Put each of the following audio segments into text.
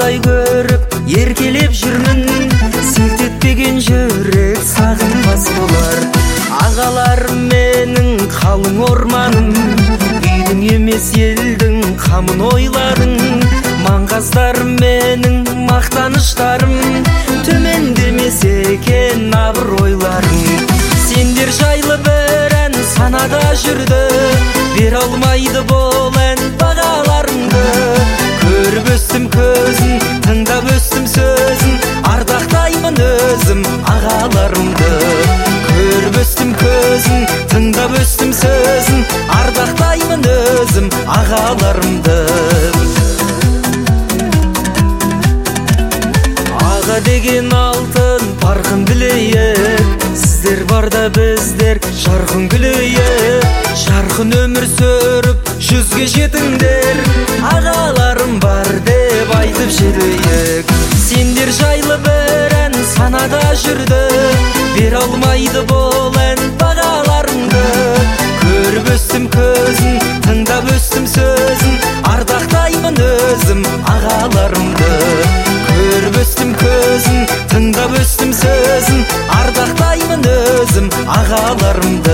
талай көріп еркелеп жүрмін, селт етпеген жүрек сағынбас болар. Ағаларым менің қалың орманым, үйдің емес елдің қамын ойладың. Маңғаздарым менің мақтаныштарым, төмендемес екен абыройларың. Сендер жайлы бір ән санада жүрді, бере алмайды бұл ән бағаларыңды. Көріп өстім көзін, тыңдап өстім сөзін, ардақтаймын өзім ағаларымды. Көріп өстім көзін, тыңдап өстім сөзін, ардақтаймын өзім ағаларымды. Аға деген алтын парқын білейік, сіздер барда біздер жарқын күлейік. Жарқын өмір сүріп жүзге жетіңдер, ағаларым бар деп айтып жетейік. Сендер жайлы бір ән санада жүрді, бере алмайды бұл ән бағаларыңды. Көріп өстім көзін, тыңдап өстім сөзін, ардақтаймын өзім ағаларымды. Көріп өстім көзін, тыңдап өстім сөзін, ардақтаймын өзім ағаларымды.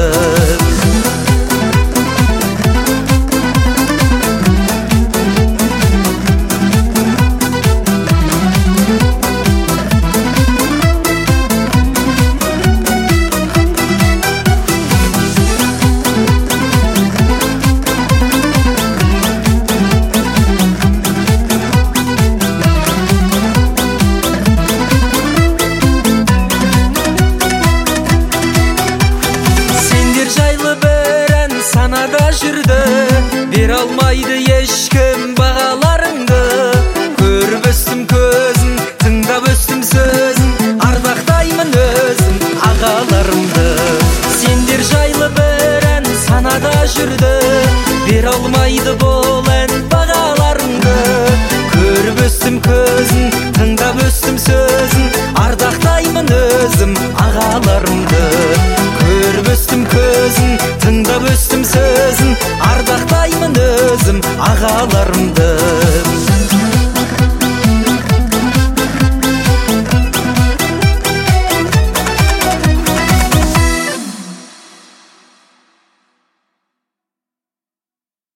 Санада жүрді, бере алмайды ешкім бағаларыңды. Көріп өстім көзін, тыңдап өстім сөзін, ардақтаймын өзім ағаларымды. Сендер жайлы бір ән санада жүрді, бере алмайды бұл